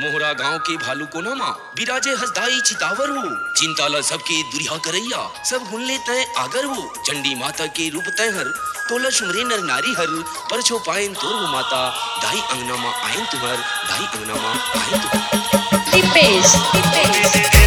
मोहरा गांव के भालू को ना माँ बिराजे हसदाई चितावर हो, चिंताला सबके दुरिया करैया, सब गुन ले तय आगर हो, चंडी माता के रूप तय हर, तोला सुमरे नर नारी हर, पर छो पाएन तोर वो माता, दाई अंगना माँ आयन तुम्हार, दाई अंगना माँ आयन तुम्हार। The bass.